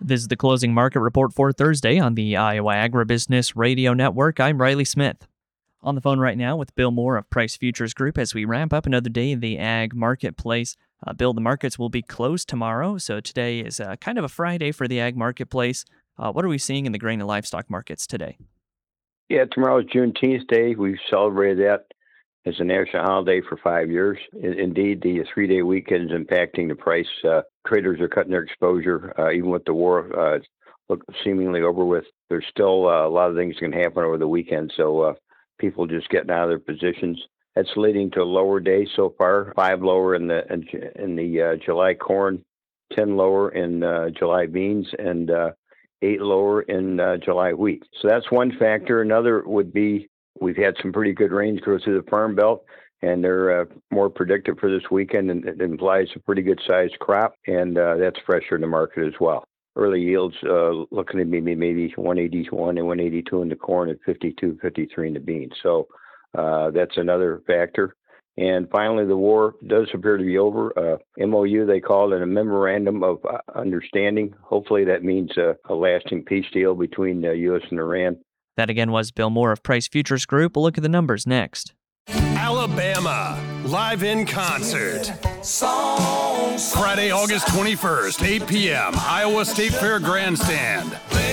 This is the closing market report for Thursday on the Iowa Agribusiness Radio Network. I'm Riley Smith. On the phone right now with Bill Moore of Price Futures Group as we wrap up another day in the ag marketplace. Bill, the markets will be closed tomorrow, so today is kind of a Friday for the ag marketplace. What are we seeing in the grain and livestock markets today? Yeah, tomorrow is Juneteenth Day. We've celebrated that as a national holiday for 5 years. Indeed, the three-day weekend is impacting the price. Traders are cutting their exposure, even with the war seemingly over with. There's still a lot of things can happen over the weekend, so people just getting out of their positions. That's leading to a lower day so far. 5 lower in the July corn, 10 lower in July beans, and 8 lower in July wheat. So that's one factor. Another would be we've had some pretty good rains go through the Farm Belt, and they're more predictive for this weekend, and it implies a pretty good-sized crop, and that's pressure in the market as well. Early yields looking to be maybe 181 and 182 in the corn and 52, 53 in the beans. So that's another factor. And finally, the war does appear to be over. MOU, they call it a memorandum of understanding. Hopefully that means a lasting peace deal between the U.S. and Iran. That again was Bill Moore of Price Futures Group. We'll look at the numbers next. Alabama, live in concert. Friday, August 21st, 8 p.m., Iowa State Fair Grandstand.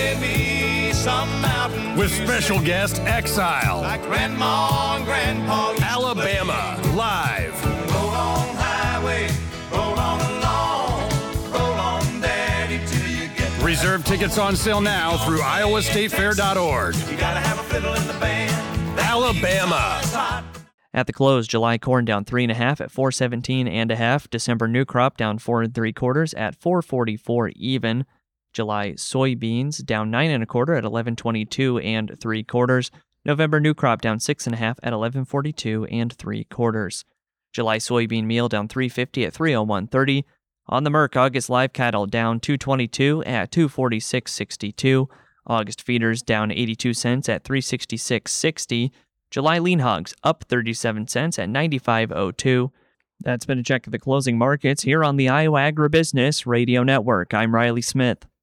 With special guest Exile. Like Grandma and Grandpa. Alabama, live. Roll on highway, roll on along, roll on daddy till you get. Reserve tickets on sale now through iowastatefair.org. You gotta have a fiddle in the band. Alabama. At the close, July corn down 3.5 at 417.5. December new crop down 4 3/4 at 444 even. July soybeans down 9 1/4 at 1122 3/4. November new crop down 6.5 at 1142 3/4. July soybean meal down 350 at 301.30. On the Merc, August live cattle down 222 at 246.62. August feeders down 82 cents at 366.60. July lean hogs up 37 cents at 95.02. That's been a check of the closing markets here on the Iowa Agribusiness Radio Network. I'm Riley Smith.